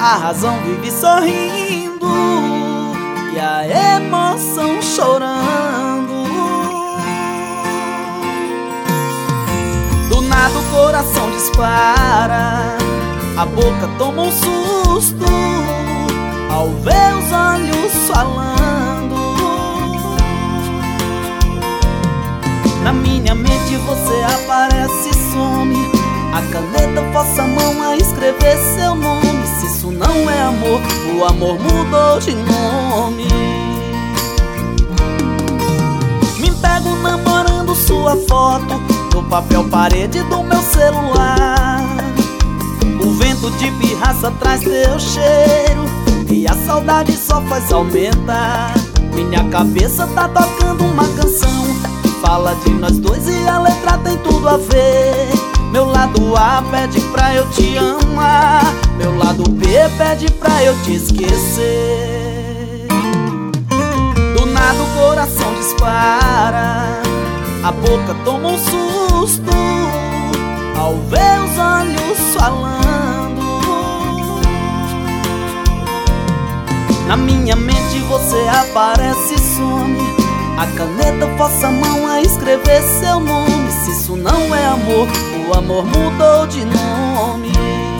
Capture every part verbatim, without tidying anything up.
A razão vive sorrindo e a emoção chorando. Do nada o coração dispara, a boca toma um susto ao ver os olhos falando. Na minha mente você aparece e some, a caneta força a mão a escrever seu nome. Se isso não é amor, o amor mudou de nome. Me pego namorando sua foto no papel parede do meu celular. O vento de pirraça traz teu cheiro e a saudade só faz aumentar. Minha cabeça tá tocando uma canção que fala de nós dois e a letra tem tudo a ver. Meu lado A pede pra eu te amar, meu lado B pede pra eu te esquecer. Do nada o coração dispara, a boca toma um susto ao ver os olhos falando. Na minha mente você aparece e some, a caneta força a mão a escrever seu nome. Se isso não é amor, o amor mudou de nome.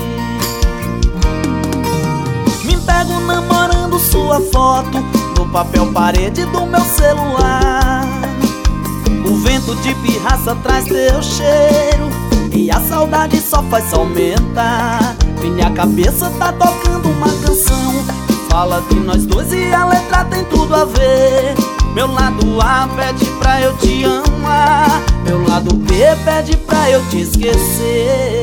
Me pego namorando sua foto no papel parede do meu celular. O vento de pirraça traz teu cheiro e a saudade só faz aumentar. Minha cabeça tá tocando uma canção que fala de nós dois e a letra tem tudo a ver. Meu lado A pede pra eu te amar, meu lado B pede pra eu te esquecer.